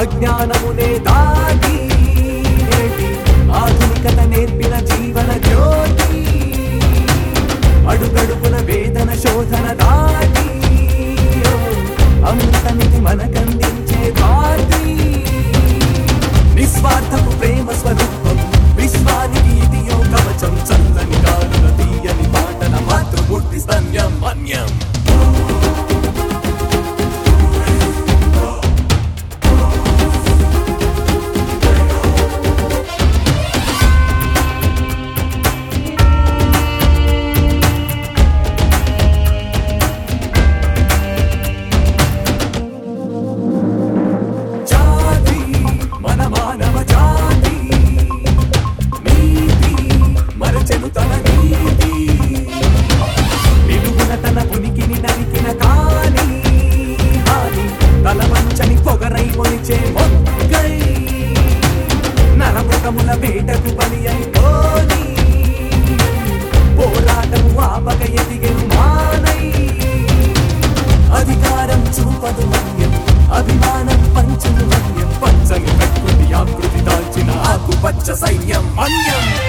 అజ్ఞానమునే దాటి ఆధునికత నేర్పిన జీవన జ్యోతి అడుగడుగున వేదన శోధన దాటి అమృతమిది మనకందించే భారతి నిస్వార్థపు ప్రేమ స్వరూపం విశ్వానికి ఇది యో కవచం చల్లని గాలుల తీయని పాటల మాతృమూర్తి స్తన్యం మన్యం నరమృగముల వేటకు బలి అయిపోని పోరాటము ఆపక ఎదిగెను మానై అధికారం చూపదు మన్యం అభిమానం పంచును మన్యం పంచని ప్రకృతి ఆకృతి దాల్చిన ఆకుపచ్చ సైన్యం మన్యం